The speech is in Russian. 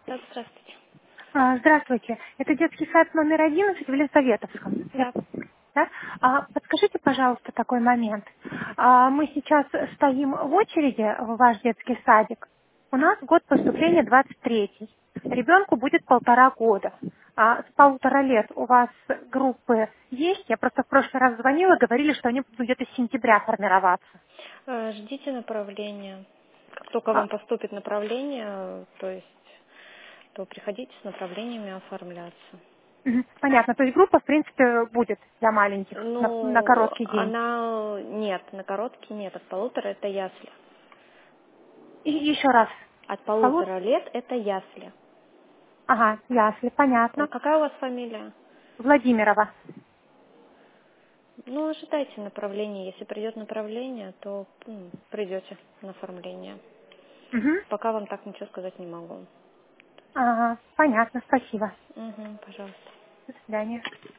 Да, здравствуйте. Здравствуйте. Это детский сад номер 11 в Елизаветовском. Да. Да? Подскажите, пожалуйста, такой момент. Мы сейчас стоим в очереди в ваш детский садик. У нас год поступления 23-й. Ребенку будет 1,5 года. С 1,5 лет у вас группы есть? Я просто в прошлый раз звонила, говорили, что они будут где-то с сентября формироваться. Ждите направления. Как только А, вам поступит направление, то приходите с направлениями оформляться. Понятно. То есть группа, в принципе, будет для маленьких на Ну, короткий день. она нет, на короткий нет, от 1,5 это ясли. И еще раз. От Полу- 1,5 лет это ясли. Ага, ясли, понятно. Какая у вас фамилия? Владимирова. Ну, ожидайте направления. Если придет направление, то придете на оформление. Угу. Пока вам так ничего сказать не могу. Ага, понятно, спасибо. Угу, пожалуйста. До свидания.